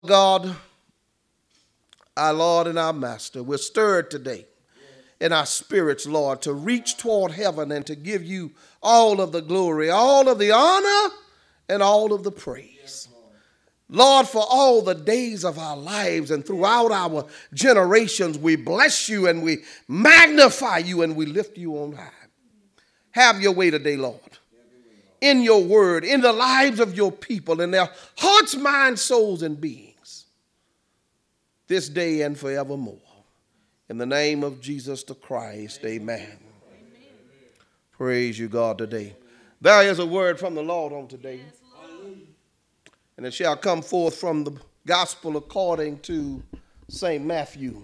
God, our Lord and our Master, we're stirred today in our spirits, Lord, to reach toward heaven and to give you all of the glory, all of the honor, and all of the praise. Lord, for all the days of our lives and throughout our generations, we bless you and we magnify you and we lift you on high. Have your way today, Lord, in your word, in the lives of your people, in their hearts, minds, souls, and beings, this day and forevermore. In the name of Jesus the Christ, amen. Praise you, God, today. There is a word from the Lord on today. And it shall come forth from the gospel according to St. Matthew.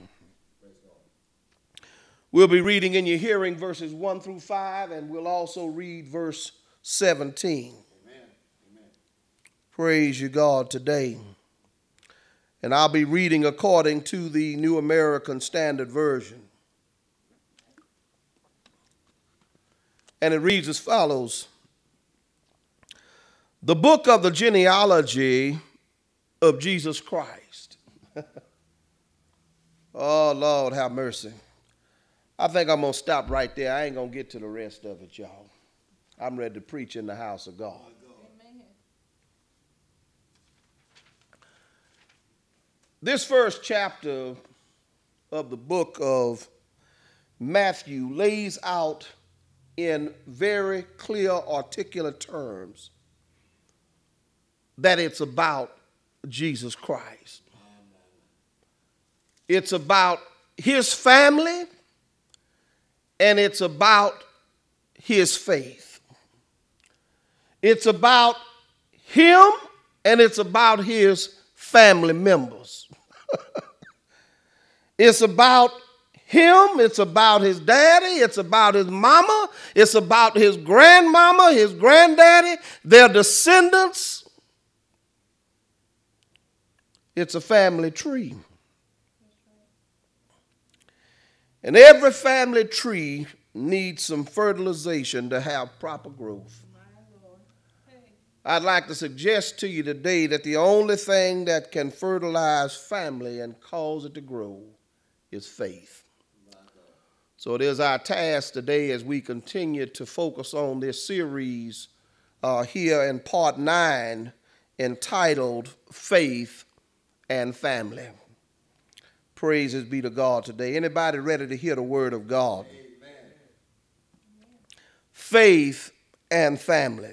We'll be reading in your hearing verses 1 through 5, and we'll also read verse 17. Amen. Praise you, God, today. And I'll be reading according to the New American Standard Version. And it reads as follows. The book of the genealogy of Jesus Christ. Oh, Lord, have mercy. I think I'm going to stop right there. I ain't going to get to the rest of it, y'all. I'm ready to preach in the house of God. Amen. This first chapter of the book of Matthew lays out in very clear, articulate terms that it's about Jesus Christ. It's about his family, and it's about his faith. It's about him, and it's about his family members. It's about him, it's about his daddy, it's about his mama, it's about his grandmama, his granddaddy, their descendants. It's a family tree. And every family tree needs some fertilization to have proper growth. I'd like to suggest to you today that the only thing that can fertilize family and cause it to grow is faith. So it is our task today as we continue to focus on this series here in part 9 entitled Faith and Family. Praises be to God today. Anybody ready to hear the word of God? Amen. Faith and family.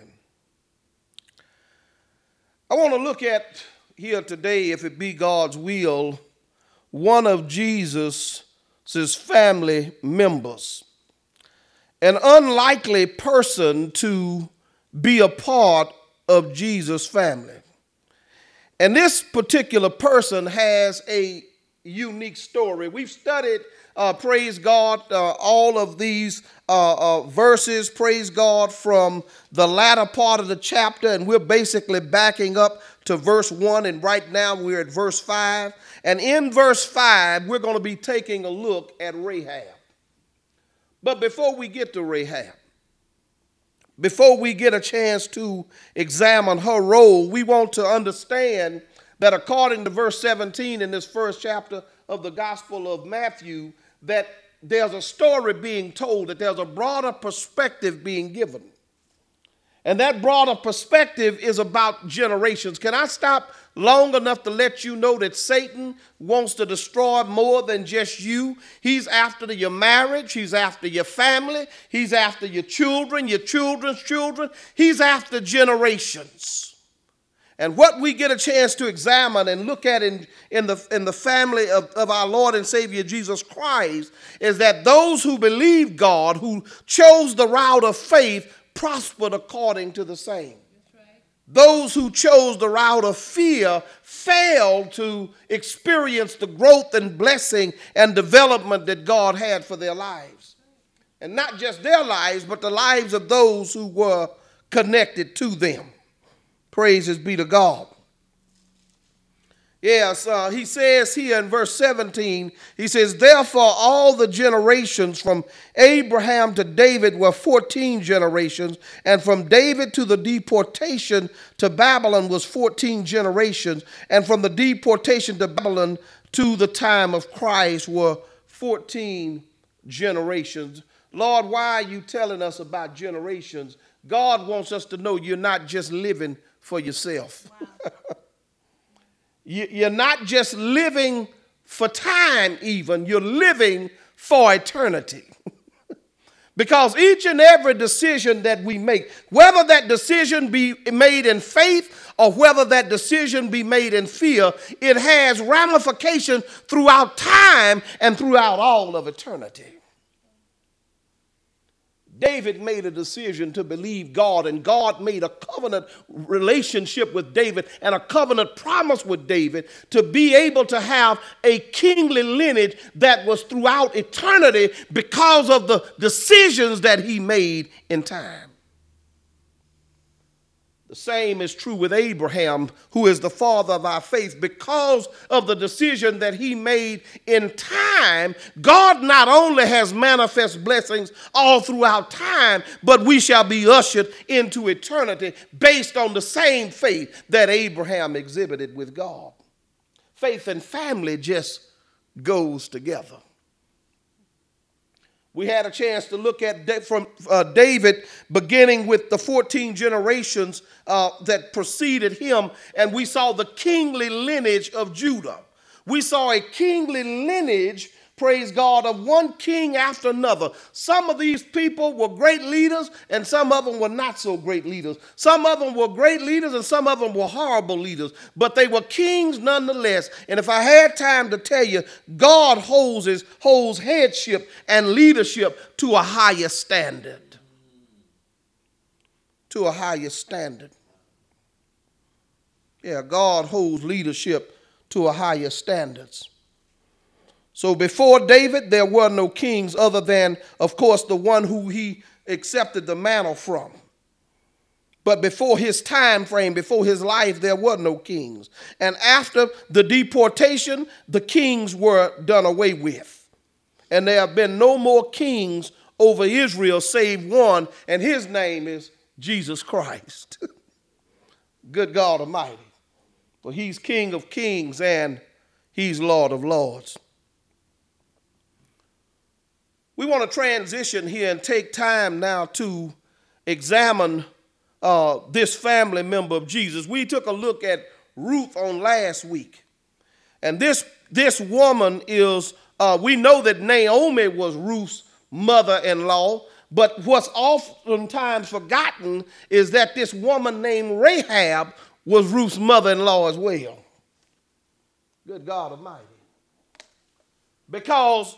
I want to look at here today, if it be God's will, one of Jesus' family members. An unlikely person to be a part of Jesus' family. And this particular person has a unique story. We've studied, praise God, all of these verses, praise God, from the latter part of the chapter, and we're basically backing up to verse 1, and right now we're at verse 5. And in verse 5, we're going to be taking a look at Rahab. But before we get to Rahab, before we get a chance to examine her role, we want to understand that according to verse 17 in this first chapter of the Gospel of Matthew, that there's a story being told, that there's a broader perspective being given. And that broader perspective is about generations. Can I stop long enough to let you know that Satan wants to destroy more than just you? He's after your marriage. He's after your family. He's after your children, your children's children. He's after generations. And what we get a chance to examine and look at in the family of our Lord and Savior Jesus Christ is that those who believe God, who chose the route of faith, prospered according to the same. Right. Those who chose the route of fear failed to experience the growth and blessing and development that God had for their lives. And not just their lives, but the lives of those who were connected to them. Praises be to God. Yes, he says here in verse 17, he says, therefore all the generations from Abraham to David were 14 generations, and from David to the deportation to Babylon was 14 generations, and from the deportation to Babylon to the time of Christ were 14 generations. Lord, why are you telling us about generations? God wants us to know you're not just living for yourself. Wow. You're not just living for time even, you're living for eternity. Because each and every decision that we make, whether that decision be made in faith or whether that decision be made in fear, it has ramifications throughout time and throughout all of eternity. David made a decision to believe God, and God made a covenant relationship with David and a covenant promise with David to be able to have a kingly lineage that was throughout eternity because of the decisions that he made in time. The same is true with Abraham, who is the father of our faith. Because of the decision that he made in time, God not only has manifest blessings all throughout time, but we shall be ushered into eternity based on the same faith that Abraham exhibited with God. Faith and family just goes together. We had a chance to look at from David, beginning with the 14 generations that preceded him, and we saw the kingly lineage of Judah. We saw a kingly lineage, praise God, of one king after another. Some of these people were great leaders, and some of them were not so great leaders. Some of them were great leaders, and some of them were horrible leaders. But they were kings nonetheless. And if I had time to tell you, God holds headship and leadership to a higher standard. To a higher standard. Yeah, God holds leadership to a higher standards. So before David, there were no kings other than, of course, the one who he accepted the mantle from. But before his time frame, before his life, there were no kings. And after the deportation, the kings were done away with. And there have been no more kings over Israel save one, and his name is Jesus Christ. Good God Almighty. For he's King of kings and he's Lord of lords. We want to transition here and take time now to examine this family member of Jesus. We took a look at Ruth on last week. And this woman is, we know that Naomi was Ruth's mother-in-law, but what's oftentimes forgotten is that this woman named Rahab was Ruth's mother-in-law as well. Good God Almighty. Because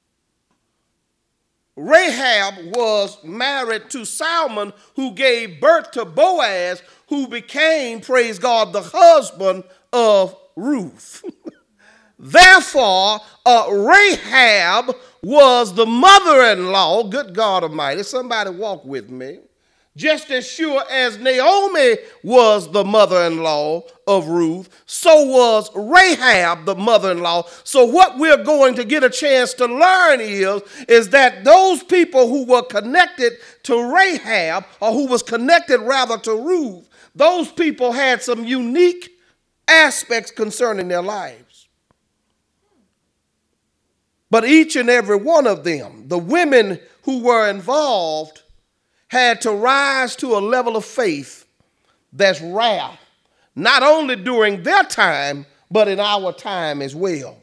Rahab was married to Salmon, who gave birth to Boaz, who became, praise God, the husband of Ruth. Therefore, Rahab was the mother-in-law, good God Almighty, somebody walk with me, just as sure as Naomi was the mother-in-law of Ruth, so was Rahab the mother-in-law. So what we're going to get a chance to learn is that those people who were connected to Rahab, or who was connected rather to Ruth, those people had some unique aspects concerning their lives. But each and every one of them, the women who were involved, had to rise to a level of faith that's rare, not only during their time, but in our time as well.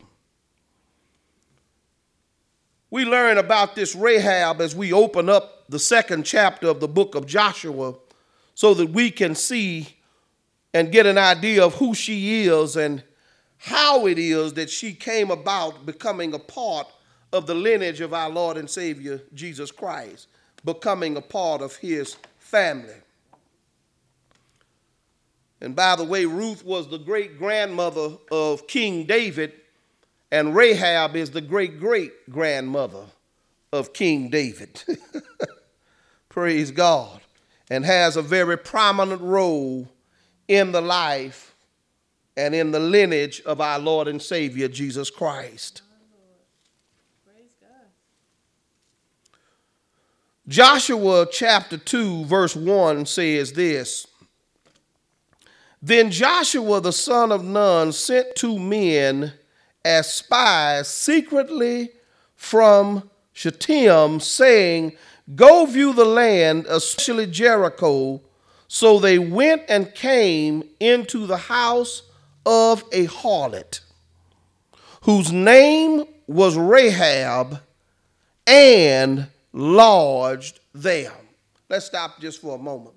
We learn about this Rahab as we open up the second chapter of the book of Joshua, so that we can see and get an idea of who she is and how it is that she came about becoming a part of the lineage of our Lord and Savior, Jesus Christ, becoming a part of his family. And by the way, Ruth was the great-grandmother of King David, and Rahab is the great-great-grandmother of King David. Praise God. And has a very prominent role in the life and in the lineage of our Lord and Savior, Jesus Christ. Joshua chapter 2, verse 1 says this. Then Joshua the son of Nun sent 2 men as spies secretly from Shittim, saying, Go view the land, especially Jericho. So they went and came into the house of a harlot, whose name was Rahab, and lodged there. Let's stop just for a moment.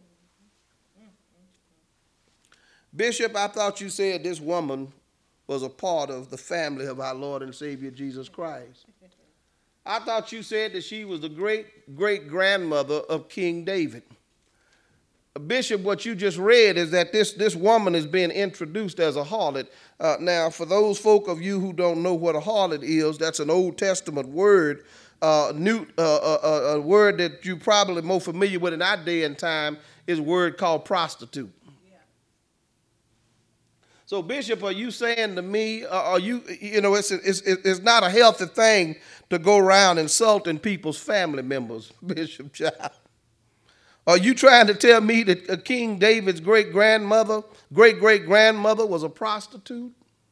Bishop, I thought you said this woman was a part of the family of our Lord and Savior Jesus Christ. I thought you said that she was the great-great-grandmother of King David. Bishop, what you just read is that this woman is being introduced as a harlot. Now, for those folk of you who don't know what a harlot is, that's an Old Testament word, a word that you're probably more familiar with in our day and time is a word called prostitute. So, Bishop, are you saying to me, it's not a healthy thing to go around insulting people's family members, Bishop Child? Are you trying to tell me that King David's great-great-grandmother was a prostitute?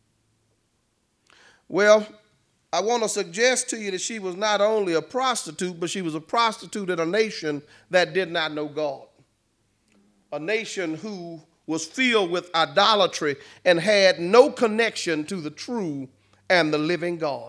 Well, I want to suggest to you that she was not only a prostitute, but she was a prostitute in a nation that did not know God. A nation who was filled with idolatry and had no connection to the true and the living God.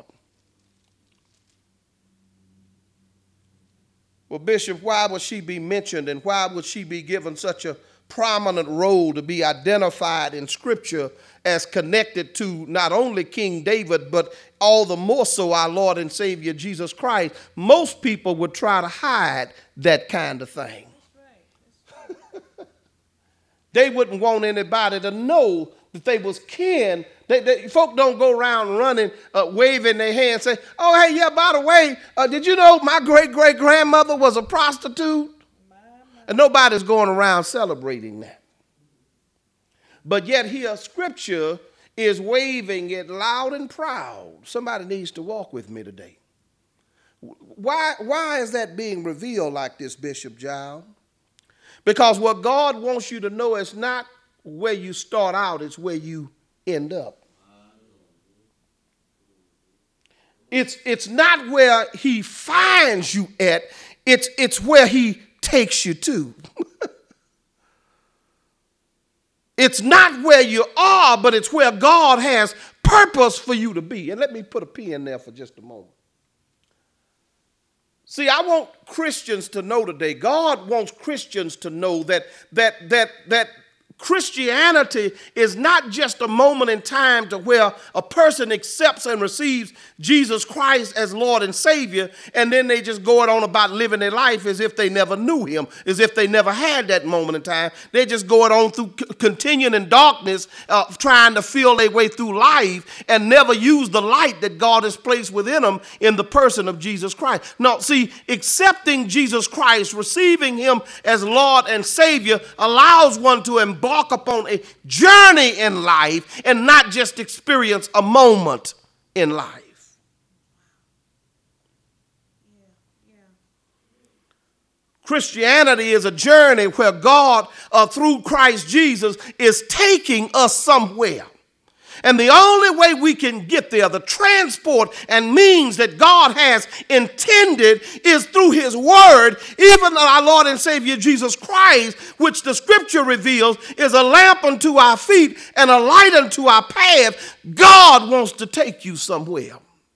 Well, Bishop, why would she be mentioned and why would she be given such a prominent role to be identified in Scripture as connected to not only King David, but all the more so our Lord and Savior Jesus Christ? Most people would try to hide that kind of thing. They wouldn't want anybody to know that they was kin. Folk don't go around running, waving their hands, say, oh, hey, yeah, by the way, did you know my great-great-grandmother was a prostitute? And nobody's going around celebrating that. But yet here, Scripture is waving it loud and proud. Somebody needs to walk with me today. Why is that being revealed like this, Bishop Giles? Because what God wants you to know is not where you start out, it's where you end up. It's not where he finds you at, it's where he takes you to. It's not where you are, but it's where God has purpose for you to be. And let me put a pin there for just a moment. See, I want Christians to know today, God wants Christians to know that Christianity is not just a moment in time to where a person accepts and receives Jesus Christ as Lord and Savior, and then they just go on about living their life as if they never knew him, as if they never had that moment in time. They just go on through continuing in darkness, trying to feel their way through life and never use the light that God has placed within them in the person of Jesus Christ. No, see, accepting Jesus Christ, receiving him as Lord and Savior allows one to embark upon a journey in life and not just experience a moment in life. Christianity is a journey where God, through Christ Jesus, is taking us somewhere. And the only way we can get there, the transport and means that God has intended, is through his word, even our Lord and Savior Jesus Christ, which the Scripture reveals is a lamp unto our feet and a light unto our path. God wants to take you somewhere.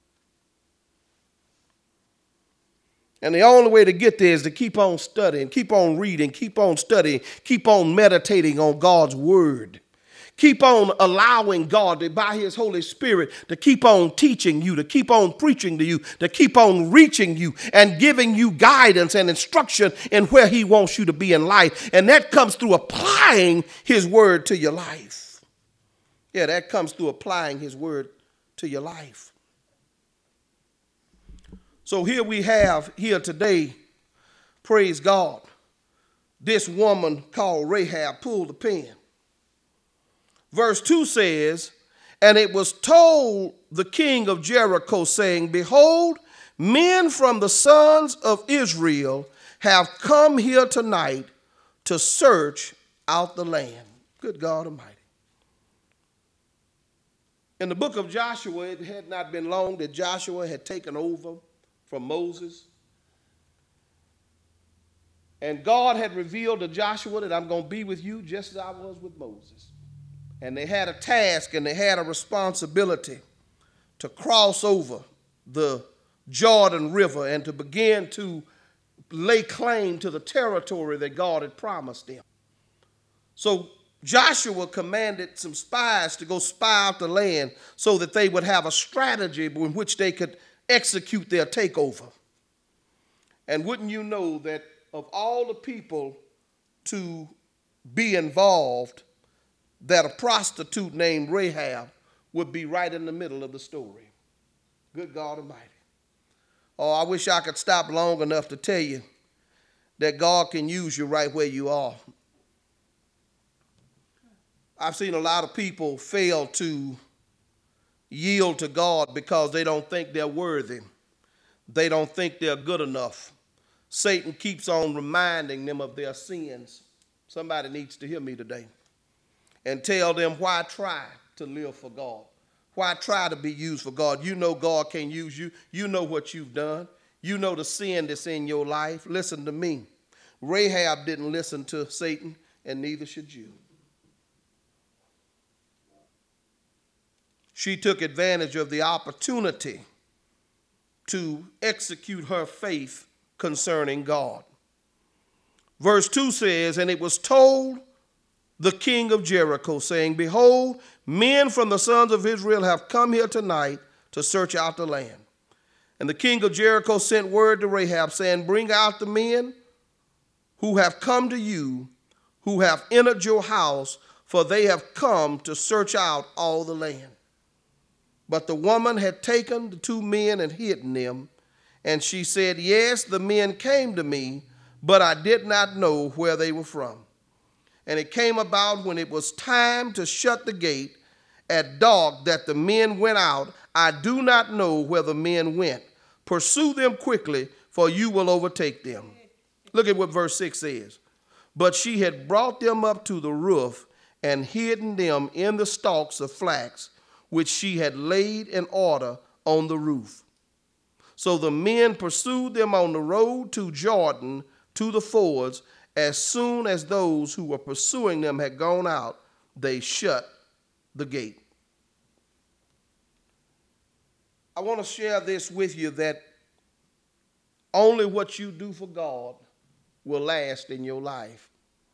And the only way to get there is to keep on studying, keep on reading, keep on studying, keep on meditating on God's word. Keep on allowing God, by his Holy Spirit, to keep on teaching you, to keep on preaching to you, to keep on reaching you and giving you guidance and instruction in where he wants you to be in life. And that comes through applying his word to your life. Yeah, that comes through applying his word to your life. So here we have here today, praise God, this woman called Rahab pulled the pen. Verse 2 says, and it was told the king of Jericho, saying, behold, men from the sons of Israel have come here tonight to search out the land. Good God Almighty. In the book of Joshua, it had not been long that Joshua had taken over from Moses. And God had revealed to Joshua that I'm going to be with you just as I was with Moses. And they had a task and they had a responsibility to cross over the Jordan River and to begin to lay claim to the territory that God had promised them. So Joshua commanded some spies to go spy out the land so that they would have a strategy in which they could execute their takeover. And wouldn't you know that of all the people to be involved, that a prostitute named Rahab would be right in the middle of the story. Good God Almighty. Oh, I wish I could stop long enough to tell you that God can use you right where you are. I've seen a lot of people fail to yield to God because they don't think they're worthy. They don't think they're good enough. Satan keeps on reminding them of their sins. Somebody needs to hear me today. And tell them, why try to live for God? Why try to be used for God? You know God can use you. You know what you've done. You know the sin that's in your life. Listen to me. Rahab didn't listen to Satan, and neither should you. She took advantage of the opportunity to execute her faith concerning God. Verse 2 says, and it was told the king of Jericho, saying, behold, men from the sons of Israel have come here tonight to search out the land. And the king of Jericho sent word to Rahab, saying, bring out the men who have come to you, who have entered your house, for they have come to search out all the land. But the woman had taken the 2 men and hidden them. And she said, yes, the men came to me, but I did not know where they were from. And it came about when it was time to shut the gate at dark that the men went out. I do not know where the men went. Pursue them quickly, for you will overtake them. Look at what verse 6 says. But she had brought them up to the roof and hidden them in the stalks of flax, which she had laid in order on the roof. So the men pursued them on the road to Jordan, to the fords. As soon as those who were pursuing them had gone out, they shut the gate. I want to share this with you, that only what you do for God will last in your life.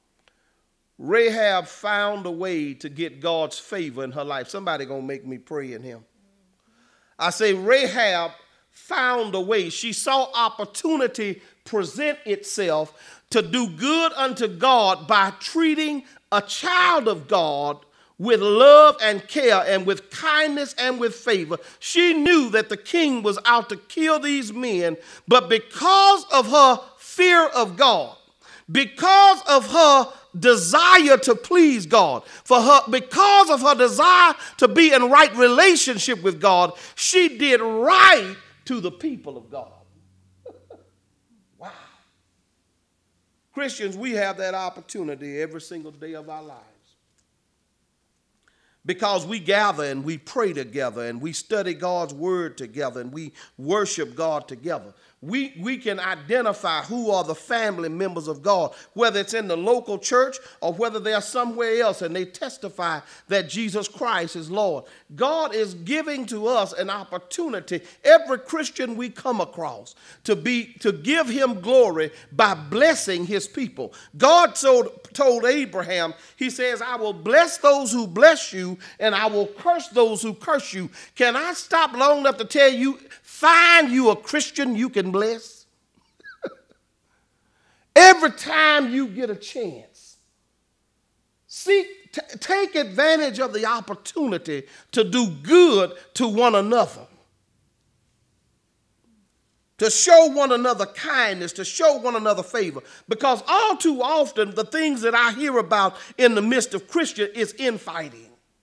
Rahab found a way to get God's favor in her life. Somebody gonna make me pray in him. I say Rahab found a way. She saw opportunity present itself to do good unto God by treating a child of God with love and care and with kindness and with favor. She knew that the king was out to kill these men, but because of her fear of God, because of her desire to please God, because of her desire to be in right relationship with God, she did right to the people of God. Wow. Christians, we have that opportunity every single day of our lives. Because we gather and we pray together and we study God's word together and we worship God together. We can identify who are the family members of God, whether it's in the local church or whether they're somewhere else and they testify that Jesus Christ is Lord. God is giving to us an opportunity, every Christian we come across, to give him glory by blessing his people. God told Abraham, he says, I will bless those who bless you and I will curse those who curse you. Can I stop long enough to tell you, find you a Christian you can bless? Every time you get a chance, take advantage of the opportunity to do good to one another, to show one another kindness, to show one another favor. Because all too often, the things that I hear about in the midst of Christians is infighting.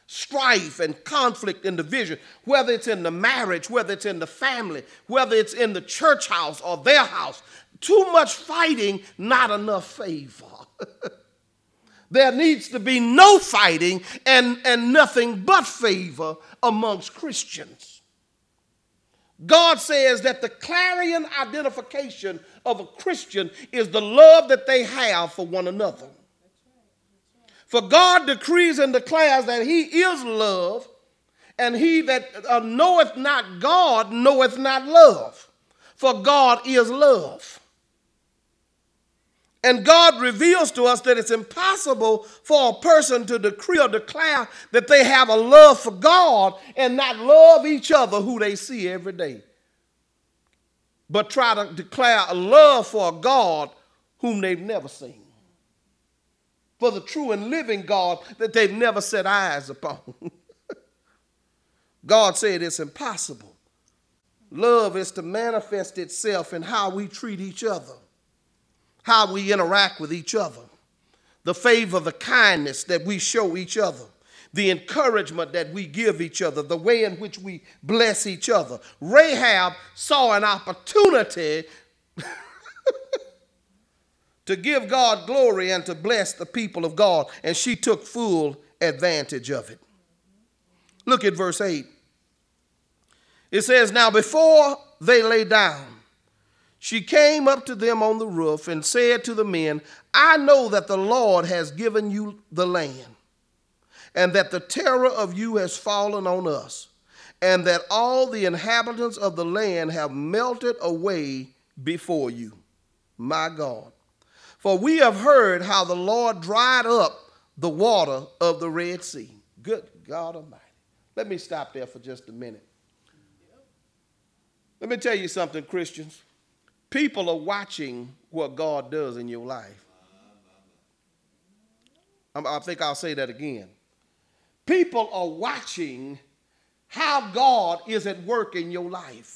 strife and conflict and division, whether it's in the marriage, whether it's in the family, whether it's in the church house or their house. Too much fighting, not enough favor. There needs to be no fighting and nothing but favor amongst Christians. God says that the clarion identification of a Christian is the love that they have for one another. For God decrees and declares that he is love, and he that knoweth not God knoweth not love, for God is love. And God reveals to us that it's impossible for a person to decree or declare that they have a love for God and not love each other who they see every day, but try to declare a love for a God whom they've never seen, for the true and living God that they've never set eyes upon. God said it's impossible. Love is to manifest itself in how we treat each other, how we interact with each other, the favor, the kindness that we show each other, the encouragement that we give each other, the way in which we bless each other. Rahab saw an opportunity to give God glory and to bless the people of God, and she took full advantage of it. Look at verse 8. It says, now before they lay down, she came up to them on the roof and said to the men, I know that the Lord has given you the land, and that the terror of you has fallen on us, and that all the inhabitants of the land have melted away before you, my God. For we have heard how the Lord dried up the water of the Red Sea. Good God Almighty. Let me stop there for just a minute. Let me tell you something, Christians. People are watching what God does in your life. I think I'll say that again. People are watching how God is at work in your life.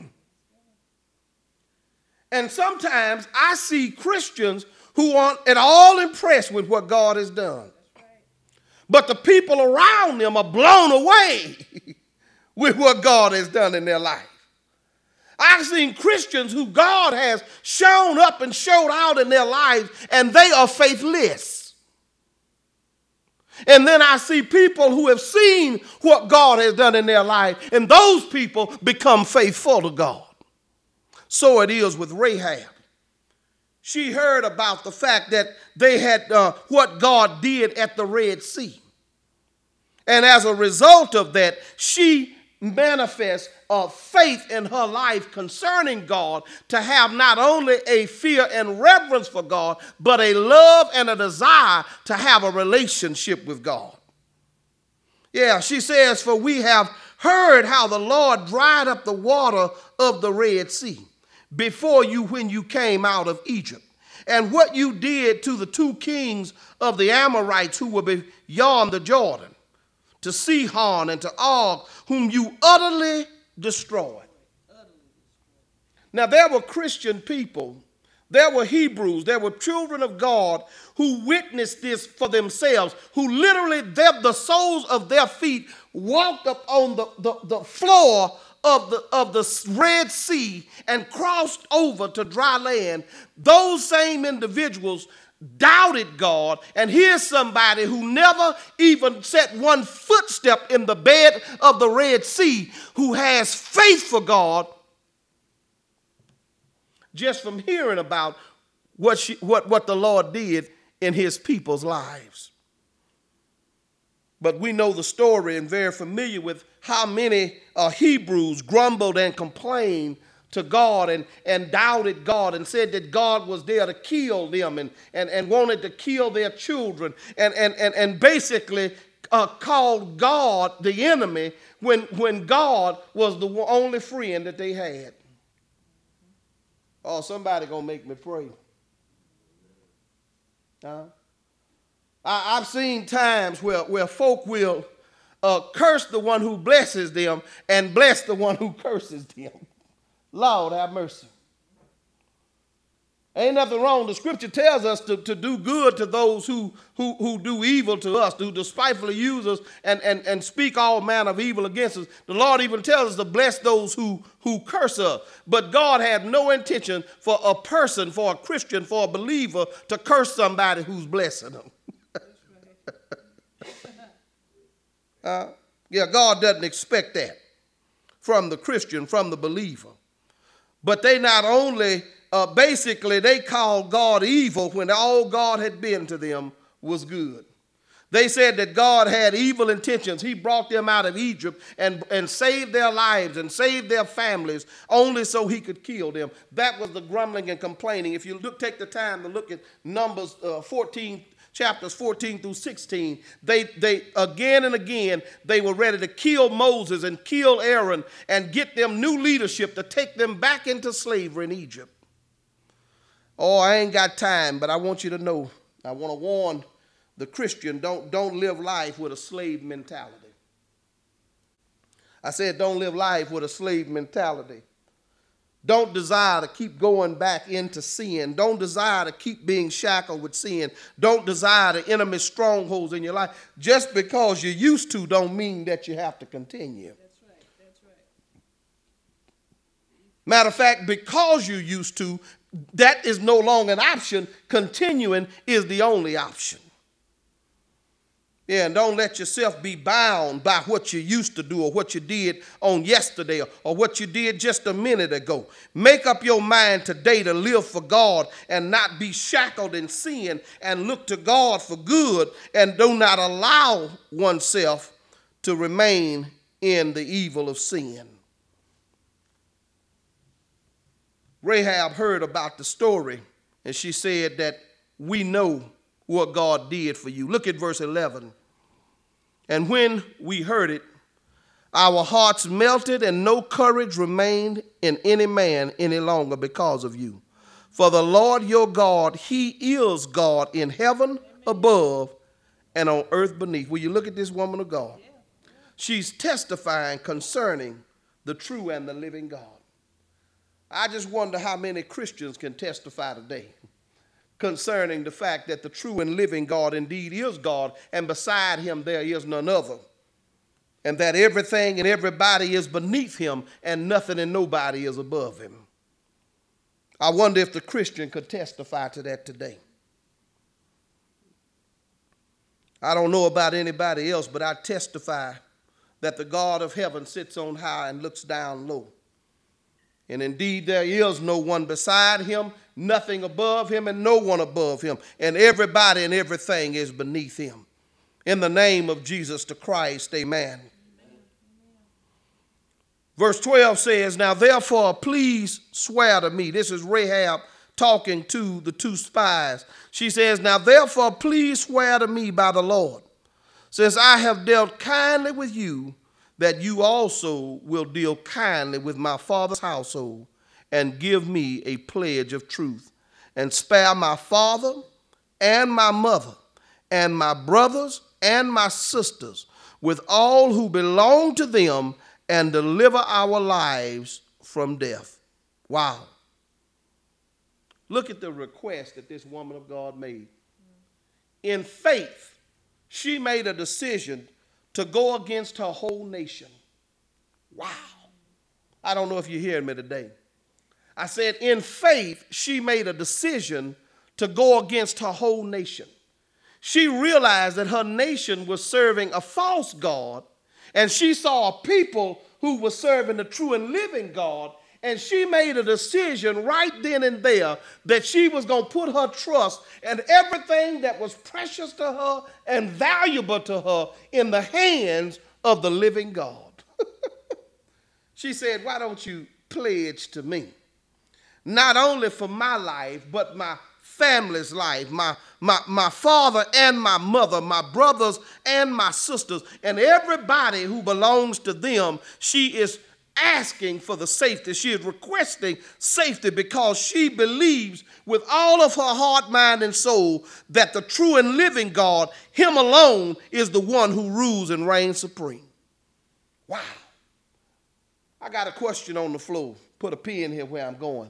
And sometimes I see Christians who aren't at all impressed with what God has done. But the people around them are blown away with what God has done in their life. I've seen Christians who God has shown up and showed out in their lives, and they are faithless. And then I see people who have seen what God has done in their life, and those people become faithful to God. So it is with Rahab. She heard about the fact that they had what God did at the Red Sea. And as a result of that, she manifests faith in her life concerning God, to have not only a fear and reverence for God, but a love and a desire to have a relationship with God. Yeah, she says, for we have heard how the Lord dried up the water of the Red Sea before you when you came out of Egypt, and what you did to the two kings of the Amorites who were beyond the Jordan, to Sihon and to Og, whom you utterly destroyed. Now there were Christian people, there were Hebrews, there were children of God who witnessed this for themselves, who literally the soles of their feet walked up on the floor of the Red Sea and crossed over to dry land. Those same individuals doubted God, and here's somebody who never even set one footstep in the bed of the Red Sea, who has faith for God just from hearing about what the Lord did in his people's lives. But we know the story and very familiar with how many Hebrews grumbled and complained to God and doubted God and said that God was there to kill them and wanted to kill their children and basically called God the enemy when God was the only friend that they had. Oh, somebody gonna make me pray. I've seen times where folk will curse the one who blesses them and bless the one who curses them. Lord have mercy. Ain't nothing wrong. The scripture tells us to do good to those who do evil to us, who despitefully use us and speak all manner of evil against us. The Lord even tells us to bless those who curse us. But God had no intention for a person, for a Christian, for a believer to curse somebody who's blessing them. God doesn't expect that from the Christian, from the believer. But they not only basically, they called God evil when all God had been to them was good. They said that God had evil intentions. He brought them out of Egypt and saved their lives and saved their families only so he could kill them. That was the grumbling and complaining. If you take the time to look at Numbers 14, chapters 14 through 16, they again and again, they were ready to kill Moses and kill Aaron and get them new leadership to take them back into slavery in Egypt. Oh, I ain't got time, but I want you to know, I want to warn the Christian, don't live life with a slave mentality. I said don't live life with a slave mentality. Don't desire to keep going back into sin. Don't desire to keep being shackled with sin. Don't desire to intimate strongholds in your life. Just because you're used to don't mean that you have to continue. That's right. That's right. Matter of fact, because you're used to, that is no longer an option. Continuing is the only option. Yeah, and don't let yourself be bound by what you used to do or what you did on yesterday or what you did just a minute ago. Make up your mind today to live for God and not be shackled in sin, and look to God for good, and do not allow oneself to remain in the evil of sin. Rahab heard about the story, and she said that we know what God did for you. Look at verse 11. And when we heard it, our hearts melted, and no courage remained in any man any longer because of you. For the Lord your God, he is God in heaven above and on earth beneath. Will you look at this woman of God? She's testifying concerning the true and the living God. I just wonder how many Christians can testify today concerning the fact that the true and living God indeed is God, and beside him there is none other, and that everything and everybody is beneath him, and nothing and nobody is above him. I wonder if the Christian could testify to that today. I don't know about anybody else, but I testify that the God of heaven sits on high and looks down low. And indeed, there is no one beside him, nothing above him, and no one above him. And everybody and everything is beneath him. In the name of Jesus the Christ, amen. Verse 12 says, now therefore, please swear to me. This is Rahab talking to the two spies. She says, now therefore, please swear to me by the Lord, since I have dealt kindly with you, that you also will deal kindly with my father's household, and give me a pledge of truth, and spare my father and my mother and my brothers and my sisters with all who belong to them, and deliver our lives from death. Wow. Look at the request that this woman of God made. In faith, she made a decision to go against her whole nation. Wow. I don't know if you're hearing me today. I said, in faith, she made a decision to go against her whole nation. She realized that her nation was serving a false God, and she saw a people who were serving the true and living God, and she made a decision right then and there that she was going to put her trust and everything that was precious to her and valuable to her in the hands of the living God. She said, why don't you pledge to me? Not only for my life, but my family's life, my father and my mother, my brothers and my sisters, and everybody who belongs to them. She is asking for the safety. She is requesting safety because she believes with all of her heart, mind, and soul that the true and living God, him alone, is the one who rules and reigns supreme. Wow. I got a question on the floor. Put a pin here where I'm going.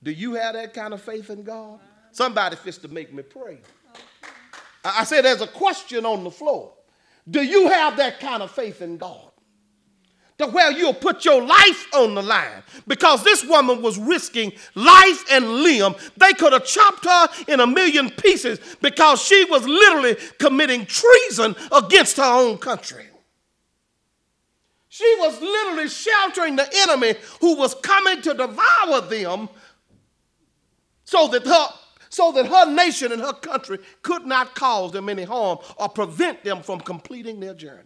Do you have that kind of faith in God? Somebody fits to make me pray. I said there's a question on the floor. Do you have that kind of faith in God? To where you'll put your life on the line. Because this woman was risking life and limb. They could have chopped her in a million pieces because she was literally committing treason against her own country. She was literally sheltering the enemy who was coming to devour them so that her nation and her country could not cause them any harm or prevent them from completing their journey.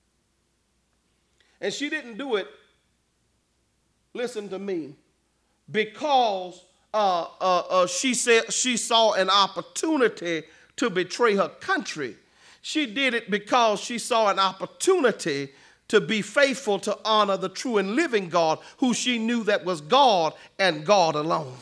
And she didn't do it, listen to me, because she said she saw an opportunity to betray her country. She did it because she saw an opportunity to be faithful to honor the true and living God, who she knew that was God and God alone.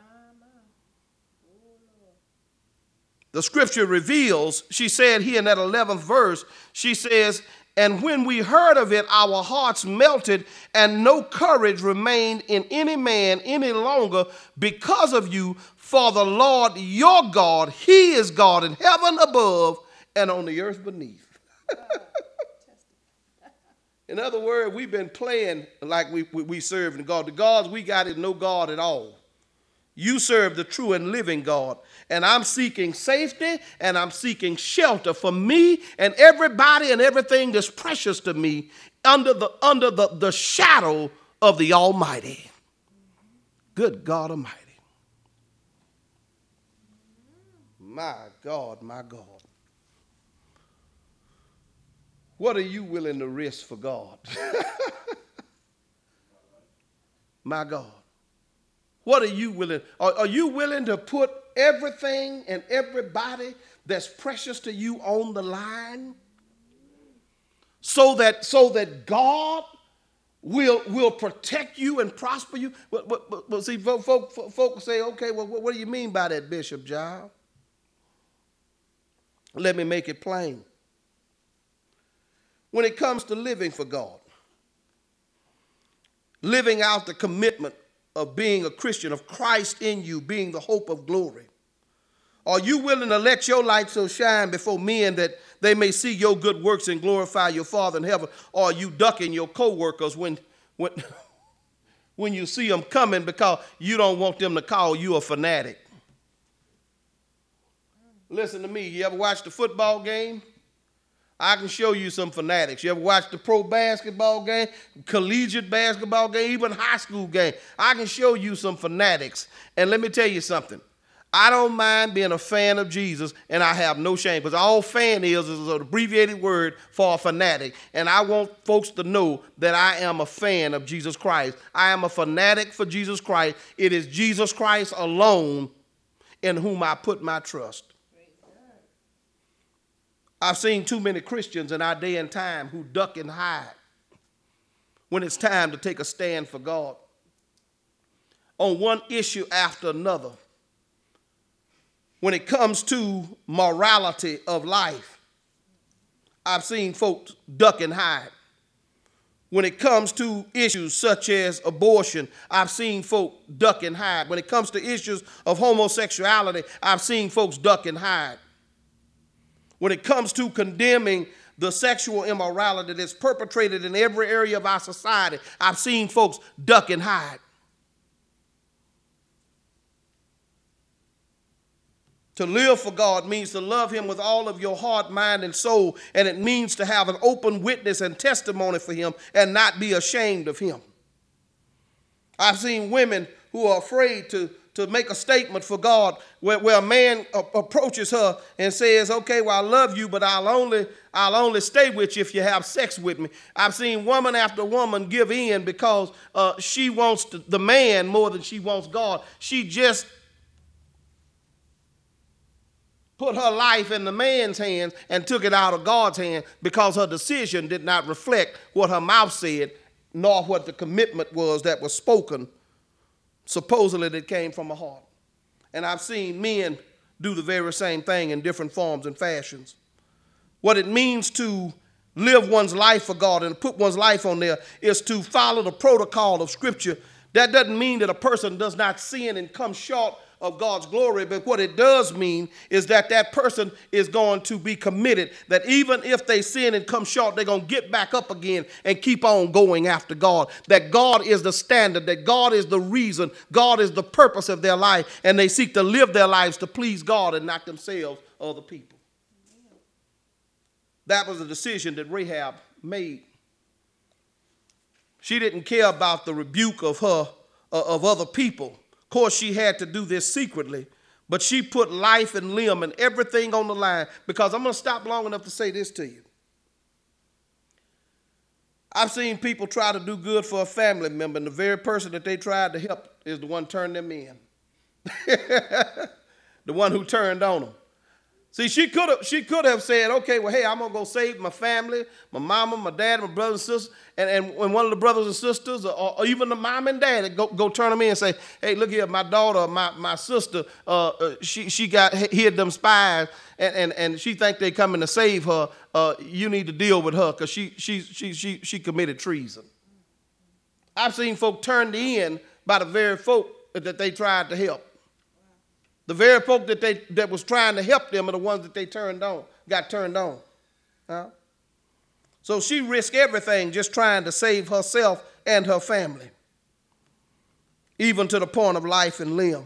The scripture reveals, she said here in that 11th verse, she says, and when we heard of it, our hearts melted, and no courage remained in any man any longer because of you. For the Lord your God, he is God in heaven above and on the earth beneath. In other words, we've been playing like we serve God. The gods we got is no God at all. You serve the true and living God. And I'm seeking safety and I'm seeking shelter for me and everybody and everything that's precious to me under the shadow of the Almighty. Good God Almighty. My God, my God. What are you willing to risk for God? My God. What are you willing? Are you willing to put everything and everybody that's precious to you on the line so that God will protect you and prosper you? But see, folks say, okay, well, what do you mean by that, Bishop Giles? Let me make it plain. When it comes to living for God, living out the commitment of being a Christian, of Christ in you being the hope of glory, are you willing to let your light so shine before men that they may see your good works and glorify your Father in heaven? Or are you ducking your co-workers when you see them coming because you don't want them to call you a fanatic? Listen to me. You ever watch the football game? I can show you some fanatics. You ever watch the pro basketball game, collegiate basketball game, even high school game? I can show you some fanatics. And let me tell you something. I don't mind being a fan of Jesus, and I have no shame, because all fan is an abbreviated word for a fanatic. And I want folks to know that I am a fan of Jesus Christ. I am a fanatic for Jesus Christ. It is Jesus Christ alone in whom I put my trust. I've seen too many Christians in our day and time who duck and hide when it's time to take a stand for God on one issue after another. When it comes to morality of life, I've seen folks duck and hide. When it comes to issues such as abortion, I've seen folks duck and hide. When it comes to issues of homosexuality, I've seen folks duck and hide. When it comes to condemning the sexual immorality that's perpetrated in every area of our society, I've seen folks duck and hide. To live for God means to love him with all of your heart, mind, and soul, and it means to have an open witness and testimony for him and not be ashamed of him. I've seen women who are afraid to make a statement for God where a man approaches her and says, okay, well, I love you, but I'll only stay with you if you have sex with me. I've seen woman after woman give in because she wants the man more than she wants God. She just put her life in the man's hands and took it out of God's hand because her decision did not reflect what her mouth said, nor what the commitment was that was spoken. Supposedly that came from her heart. And I've seen men do the very same thing in different forms and fashions. What it means to live one's life for God and put one's life on there is to follow the protocol of Scripture That doesn't mean that a person does not sin and come short of God's glory, but what it does mean is that that person is going to be committed, that even if they sin and come short, they're going to get back up again and keep on going after God, that God is the standard, that God is the reason, God is the purpose of their life, and they seek to live their lives to please God and not themselves or other people. That was a decision that Rahab made. She didn't care about the rebuke of other people. Of course, she had to do this secretly, but she put life and limb and everything on the line, because I'm going to stop long enough to say this to you. I've seen people try to do good for a family member, and the very person that they tried to help is the one turned them in. The one who turned on them. See, she could have said, okay, well, hey, I'm going to go save my family, my mama, my dad, my brothers and sisters, and when one of the brothers and sisters, or even the mom and dad, go turn them in and say, hey, look here, my daughter, my sister, she got hid them spies, and she think they coming to save her. You need to deal with her because she committed treason. I've seen folk turned in by the very folk that they tried to help. The very folk that was trying to help them are the ones that they got turned on. So she risked everything just trying to save herself and her family, even to the point of life and limb.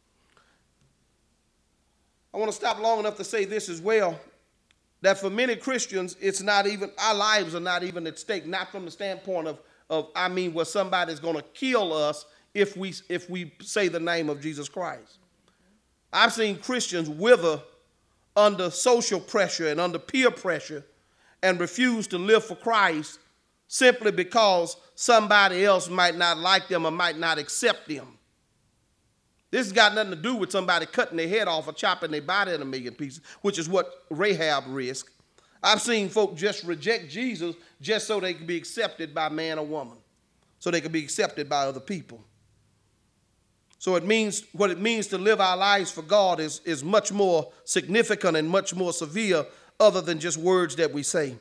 I want to stop long enough to say this as well, that for many Christians, it's not even, our lives are not even at stake, not from the standpoint of where somebody's going to kill us if we say the name of Jesus Christ. I've seen Christians wither under social pressure and under peer pressure and refuse to live for Christ simply because somebody else might not like them or might not accept them. This has got nothing to do with somebody cutting their head off or chopping their body in a million pieces, which is what Rahab risked. I've seen folk just reject Jesus just so they can be accepted by man or woman, so they can be accepted by other people. So what it means to live our lives for God is much more significant and much more severe other than just words that we say.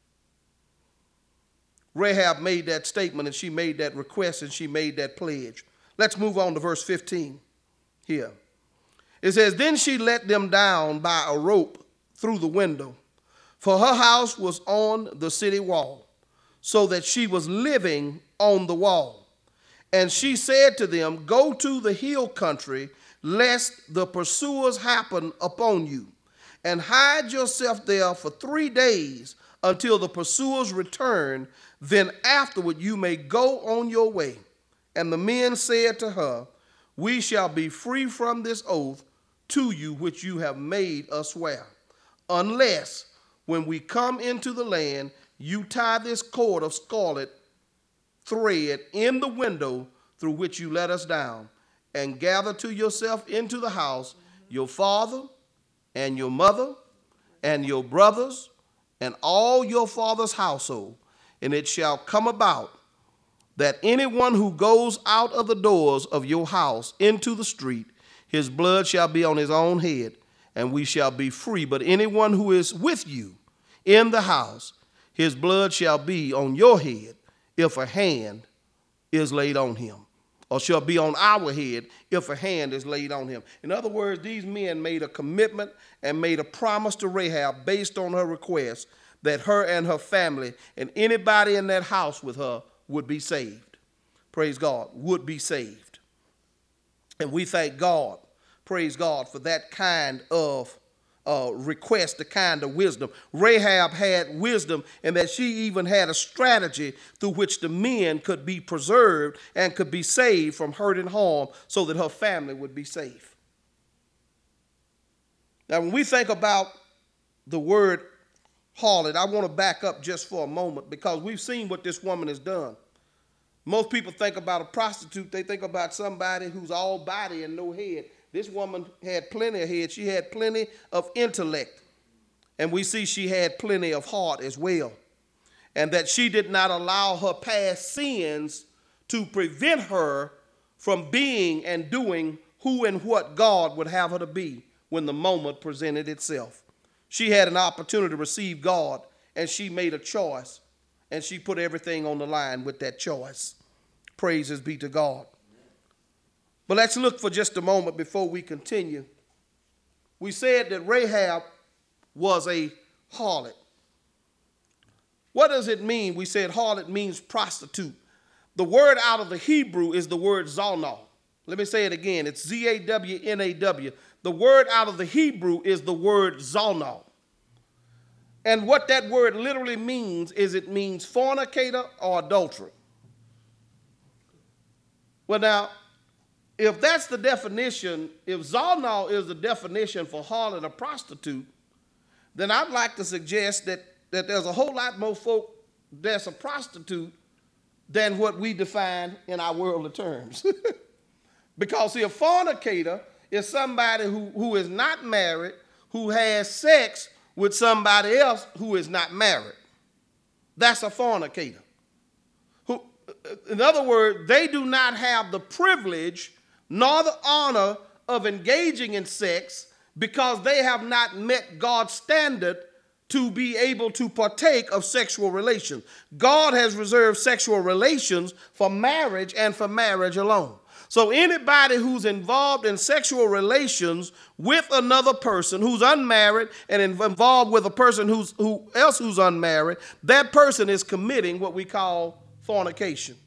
Rahab made that statement, and she made that request, and she made that pledge. Let's move on to verse 15 here. It says, then she let them down by a rope through the window, for her house was on the city wall, so that she was living on the wall. And she said to them, go to the hill country, lest the pursuers happen upon you, and hide yourself there for 3 days until the pursuers return. Then afterward you may go on your way. And the men said to her, we shall be free from this oath to you which you have made us swear, unless when we come into the land you tie this cord of scarlet thread in the window through which you let us down, and gather to yourself into the house your father and your mother and your brothers and all your father's household. And it shall come about that anyone who goes out of the doors of your house into the street, his blood shall be on his own head, and we shall be free. But anyone who is with you in the house, his blood shall be on your head, if a hand is laid on him, or shall be on our head if a hand is laid on him. In other words, these men made a commitment and made a promise to Rahab based on her request that her and her family and anybody in that house with her would be saved. Praise God, would be saved. And we thank God, praise God, for that kind of request, the kind of wisdom. Rahab had wisdom in that she even had a strategy through which the men could be preserved and could be saved from hurt and harm so that her family would be safe. Now, when we think about the word harlot, I want to back up just for a moment because we've seen what this woman has done. Most people think about a prostitute, they think about somebody who's all body and no head. This woman had plenty of head. She had plenty of intellect. And we see she had plenty of heart as well. And that she did not allow her past sins to prevent her from being and doing who and what God would have her to be when the moment presented itself. She had an opportunity to receive God, and she made a choice, and she put everything on the line with that choice. Praises be to God. But let's look for just a moment before we continue. We said that Rahab was a harlot. What does it mean? We said harlot means prostitute. The word out of the Hebrew is the word Zawnaw. Let me say it again. It's Z-A-W-N-A-W. The word out of the Hebrew is the word Zawnaw. And what that word literally means is it means fornicator or adulterer. Well, now, if that's the definition, if Zawnaw is the definition for harlot or prostitute, then I'd like to suggest that there's a whole lot more folk that's a prostitute than what we define in our worldly terms. Because, see, a fornicator is somebody who is not married, who has sex with somebody else who is not married. That's a fornicator. Who, in other words, they do not have the privilege nor the honor of engaging in sex because they have not met God's standard to be able to partake of sexual relations. God has reserved sexual relations for marriage and for marriage alone. So anybody who's involved in sexual relations with another person who's unmarried and involved with a person who's unmarried, that person is committing what we call fornication.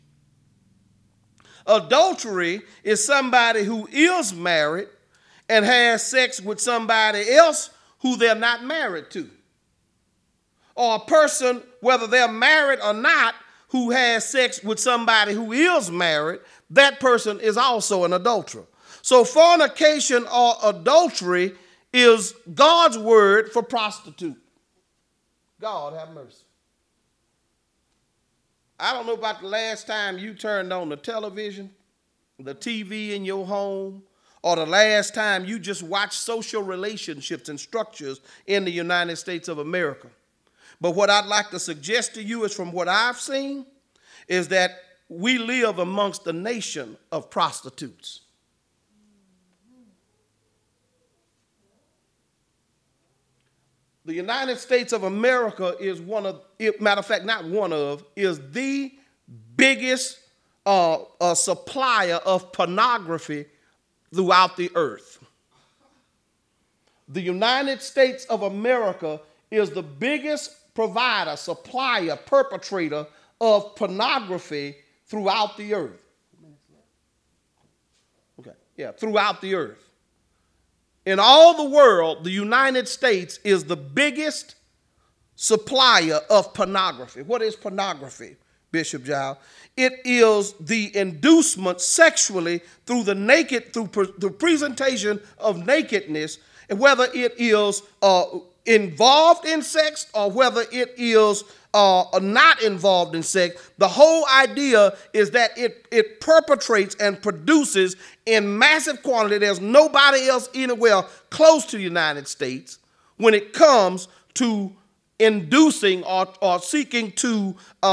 Adultery is somebody who is married and has sex with somebody else who they're not married to. Or a person, whether they're married or not, who has sex with somebody who is married, that person is also an adulterer. So fornication or adultery is God's word for prostitute. God have mercy. I don't know about the last time you turned on the television, the TV in your home, or the last time you just watched social relationships and structures in the United States of America. But what I'd like to suggest to you is from what I've seen is that we live amongst a nation of prostitutes. The United States of America is is the biggest supplier of pornography throughout the earth. The United States of America is the biggest provider, supplier, perpetrator of pornography throughout the earth. Okay, yeah, throughout the earth. In all the world, the United States is the biggest supplier of pornography. What is pornography, Bishop Giles? It is the inducement sexually through the presentation of nakedness, and whether it is involved in sex or whether it is not involved in sex. The whole idea is that it perpetrates and produces in massive quantity. There's nobody else anywhere close to the United States when it comes to inducing or seeking to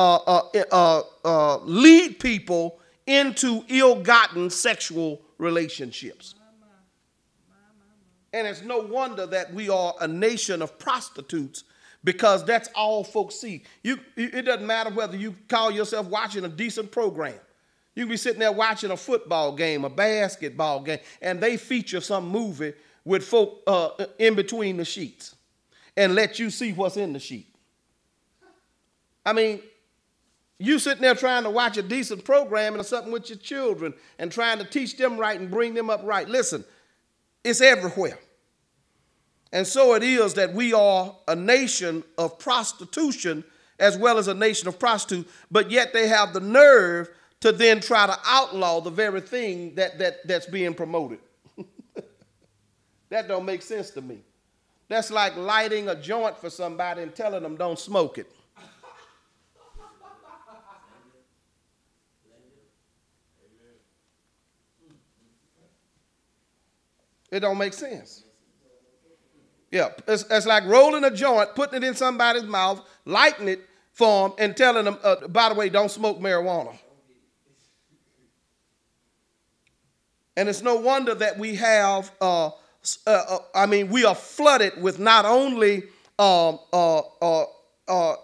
lead people into ill-gotten sexual relationships. And it's no wonder that we are a nation of prostitutes, because that's all folks see. It doesn't matter whether you call yourself watching a decent program. You can be sitting there watching a football game, a basketball game, and they feature some movie with folk in between the sheets and let you see what's in the sheet. I mean, you sitting there trying to watch a decent program or something with your children and trying to teach them right and bring them up right. Listen, it's everywhere. And so it is that we are a nation of prostitution as well as a nation of prostitutes, but yet they have the nerve to then try to outlaw the very thing that's being promoted. That don't make sense to me. That's like lighting a joint for somebody and telling them don't smoke it. It don't make sense. Yeah, it's like rolling a joint, putting it in somebody's mouth, lighting it for them, and telling them, by the way, don't smoke marijuana. And it's no wonder that we have, we are flooded with not only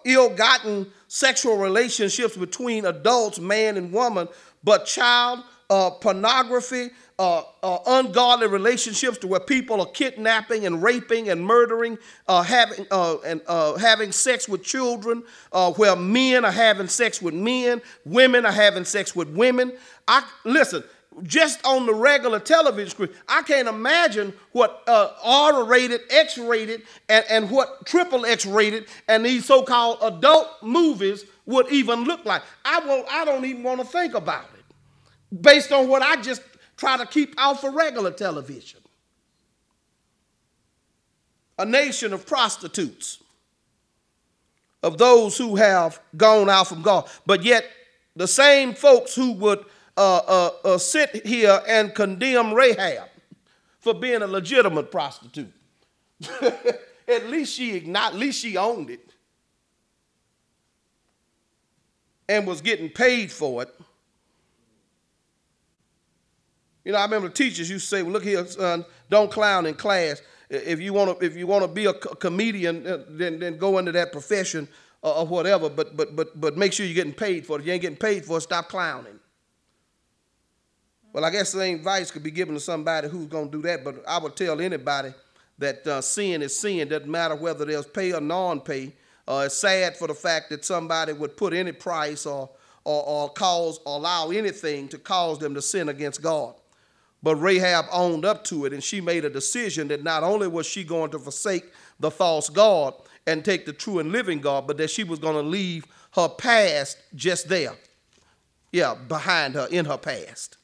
ill-gotten sexual relationships between adults, man and woman, but child pornography, ungodly relationships to where people are kidnapping and raping and murdering, having sex with children, where men are having sex with men, women are having sex with women. Listen, just on the regular television screen, I can't imagine what R-rated, X-rated, and what triple X-rated and these so-called adult movies would even look like. I don't even want to think about it, based on what I just try to keep off of regular television. A nation of prostitutes, of those who have gone out from God. But yet, the same folks who would sit here and condemn Rahab for being a legitimate prostitute. At least she owned it and was getting paid for it. You know, I remember the teachers used to say, well, look here, son, don't clown in class. If you want to be a comedian, then go into that profession or whatever, but make sure you're getting paid for it. If you ain't getting paid for it, stop clowning. Well, I guess the same advice could be given to somebody who's going to do that, but I would tell anybody that sin is sin. Doesn't matter whether there's pay or non-pay. It's sad for the fact that somebody would put any price or allow anything to cause them to sin against God. But Rahab owned up to it, and she made a decision that not only was she going to forsake the false God and take the true and living God, but that she was going to leave her past just there. Yeah, behind her, in her past.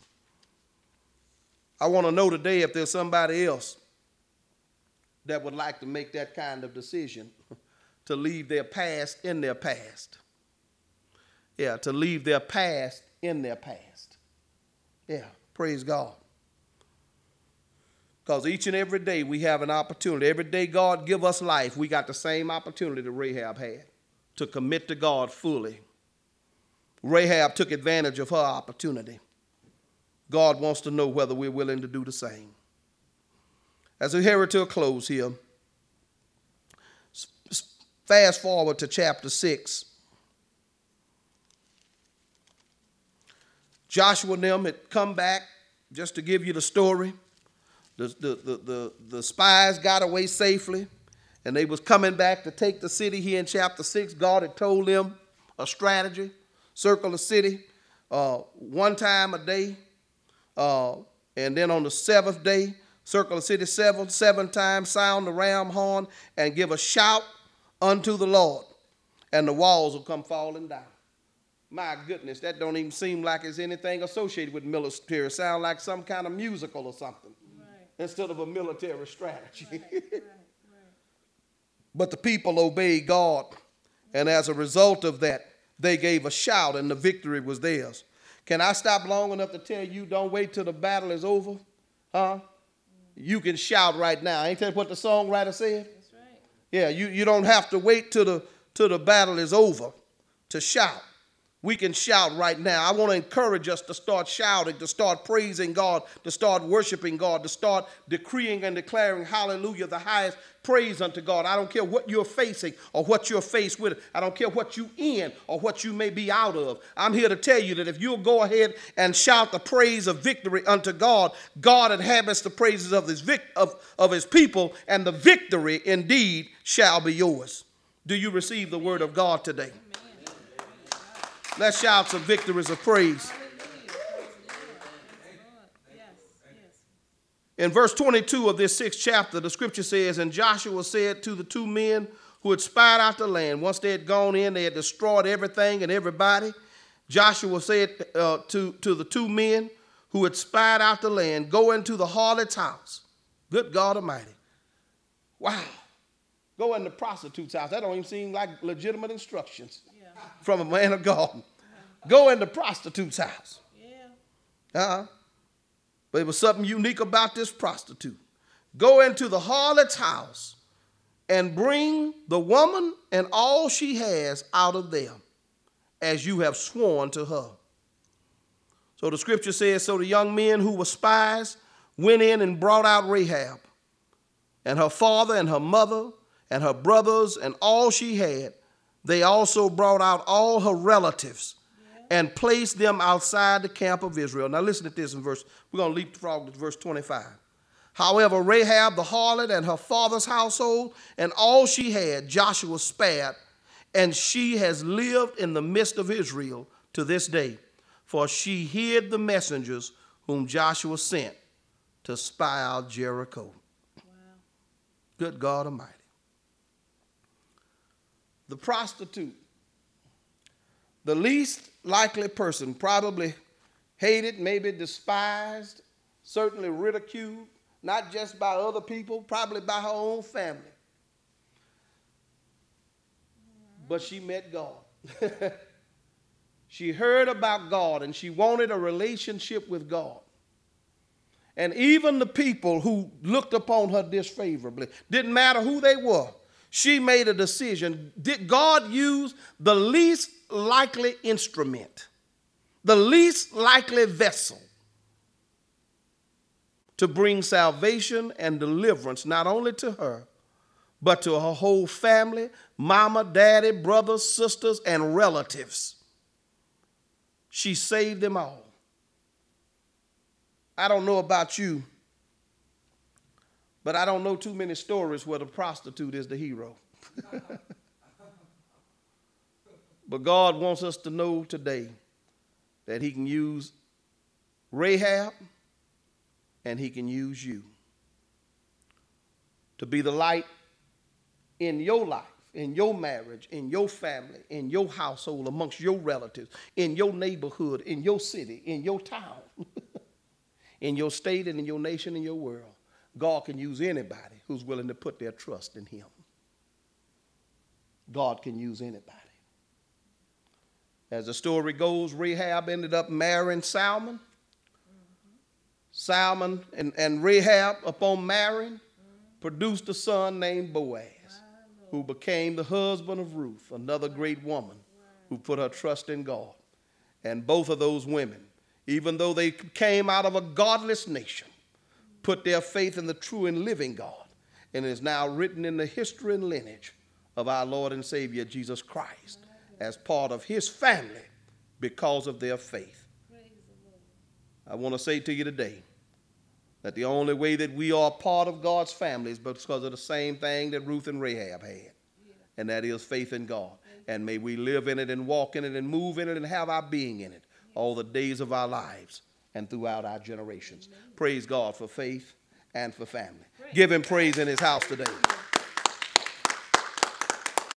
I want to know today if there's somebody else that would like to make that kind of decision, to leave their past in their past. Yeah, to leave their past in their past. Yeah, praise God. Because each and every day we have an opportunity. Every day God give us life, we got the same opportunity that Rahab had, to commit to God fully. Rahab took advantage of her opportunity. God wants to know whether we're willing to do the same. As we head to a close here, fast forward to chapter 6. Joshua and them had come back, just to give you the story. The spies got away safely, and they was coming back to take the city here in chapter 6. God had told them a strategy, circle the city one time a day, and then on the seventh day, circle the city seven times, sound the ram horn, and give a shout unto the Lord, and the walls will come falling down. My goodness, that don't even seem like it's anything associated with military. It sounds like some kind of musical or something, instead of a military strategy. Right. But the people obeyed God, and as a result of that, they gave a shout, and the victory was theirs. Can I stop long enough to tell you, don't wait till the battle is over? Huh? You can shout right now. Ain't that what the songwriter said? That's right. Yeah, you don't have to wait till the battle is over to shout. We can shout right now. I want to encourage us to start shouting, to start praising God, to start worshiping God, to start decreeing and declaring, hallelujah, the highest praise unto God. I don't care what you're facing or what you're faced with. I don't care what you in or what you may be out of. I'm here to tell you that if you'll go ahead and shout the praise of victory unto God, God inhabits the praises of his people, and the victory indeed shall be yours. Do you receive the word of God today? Let's shout some victories of praise. In verse 22 of this 6th chapter, the scripture says, and Joshua said to the two men who had spied out the land, once they had gone in, they had destroyed everything and everybody. Joshua said to the two men who had spied out the land, go into the harlot's house. Good God Almighty. Wow. Go in the prostitute's house. That don't even seem like legitimate instructions from a man of God. Go in the prostitute's house. But it was something unique about this prostitute. Go into the harlot's house and bring the woman and all she has out of there, as you have sworn to her. So the scripture says, so the young men who were spies went in and brought out Rahab and her father and her mother and her brothers and all she had. They also brought out all her relatives and placed them outside the camp of Israel. Now listen to this in verse, we're going to leapfrog to verse 25. However, Rahab the harlot and her father's household and all she had, Joshua spared, and she has lived in the midst of Israel to this day, for she hid the messengers whom Joshua sent to spy out Jericho. Wow. Good God Almighty. The prostitute, the least likely person, probably hated, maybe despised, certainly ridiculed, not just by other people, probably by her own family. But she met God. She heard about God and she wanted a relationship with God. And even the people who looked upon her disfavorably, didn't matter who they were, she made a decision. Did God use the least likely instrument, the least likely vessel to bring salvation and deliverance, not only to her, but to her whole family, mama, daddy, brothers, sisters, and relatives. She saved them all. I don't know about you, but I don't know too many stories where the prostitute is the hero. But God wants us to know today that he can use Rahab and he can use you to be the light in your life, in your marriage, in your family, in your household, amongst your relatives, in your neighborhood, in your city, in your town, in your state and in your nation and your world. God can use anybody who's willing to put their trust in him. God can use anybody. As the story goes, Rahab ended up marrying Salmon. Salmon and Rahab, upon marrying, produced a son named Boaz, who became the husband of Ruth, another great woman who put her trust in God. And both of those women, even though they came out of a godless nation, put their faith in the true and living God, and is now written in the history and lineage of our Lord and Savior Jesus Christ as part of his family because of their faith. I want to say to you today that the only way that we are part of God's family is because of the same thing that Ruth and Rahab had, and that is faith in God. And may we live in it and walk in it and move in it and have our being in it all the days of our lives and throughout our generations. Praise God for faith and for family. Give him praise in his house today.